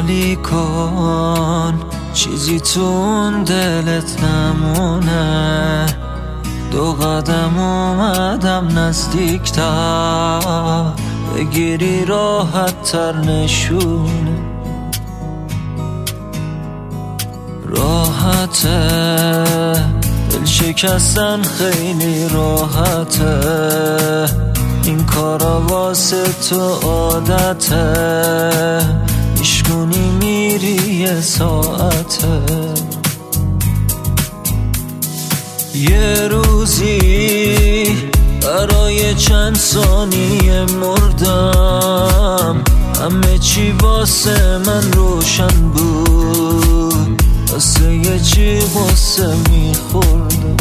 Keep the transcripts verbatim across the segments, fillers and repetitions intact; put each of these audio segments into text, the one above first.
خالی کن، چیزی تو اون دلت نمونه. دو قدم اومدم نزدیکتر، بگیری راحت تر نشونه. راحته دل شکستن خیلی راحته، این کارا واسه تو عادته. میشکنی میری یه ساعته، یه روزی برای چند ثانیه مردم. همه چی واسه من روشن بود، واسه یه چی واسه میخوردم.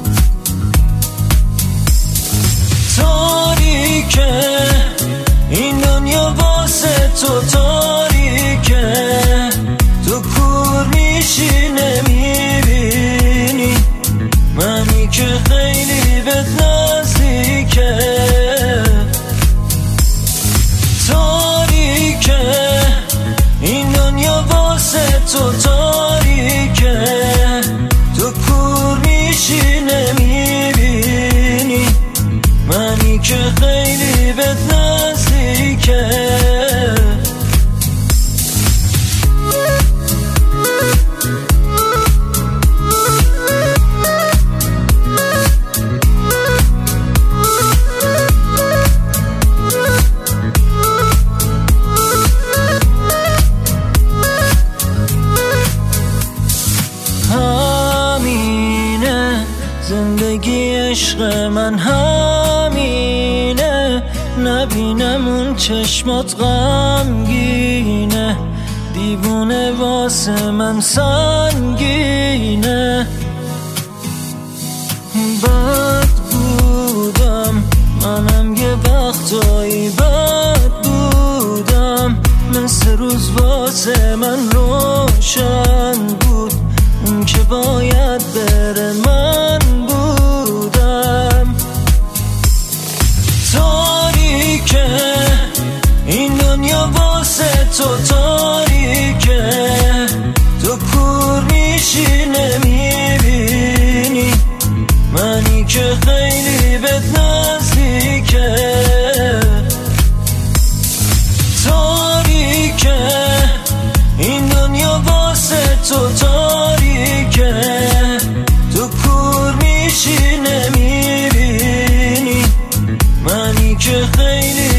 تاریکه این دنیا واسه تو، تاریکه تو کور میشی نمیبینی منی که خیلی بهت نزدیکه. تاریکه این دنیا واسه تو، تاریکه تو کور میشی نمیبینی منی که خیلی بهت نزدیکه. زندگی عشق من همینه، نبینم اون چشمات غمگینه. دیوونه واسه من سنگینه. بد بودم منم یه وقتایی، بد بودم مثل روز واسه من روشن بود. اون که باید بره من بودم. تاریکه این دنیا واسه تو، تاریکه تو کور میشی نمیبینی منی که خیلی بهت نزدیکه. تاریکه این دنیا واسه تو، تاریکه تو کور میشی نمیبینی منی که خیلی